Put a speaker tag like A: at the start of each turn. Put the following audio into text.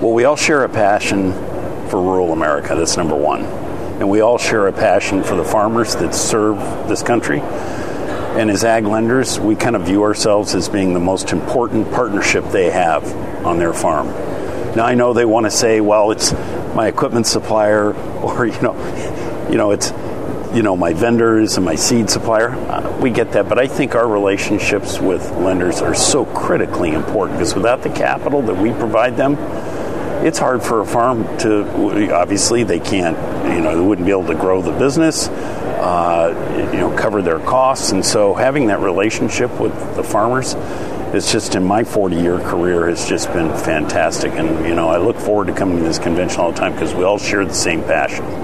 A: Well, we all share a passion for rural America. That's number one. And we all share a passion for the farmers that serve this country. And as ag lenders, we kind of view ourselves as being the most important partnership they have on their farm. Now, I know they want to say, well, it's my equipment supplier, or, it's, my vendors and my seed supplier. We get that, but I think our relationships with lenders are so critically important, because without the capital that we provide them, it's hard for a farm to, obviously they can't, they wouldn't be able to grow the business, cover their costs. And so having that relationship with the farmers is just, in my 40-year career, has just been fantastic. And, I look forward to coming to this convention all the time, because we all share the same passion.